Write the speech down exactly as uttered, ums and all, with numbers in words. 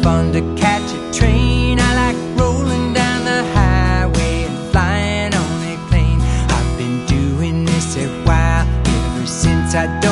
fun to catch a train. I like rolling down the highway and flying on a plane. I've been doing this a while, ever since I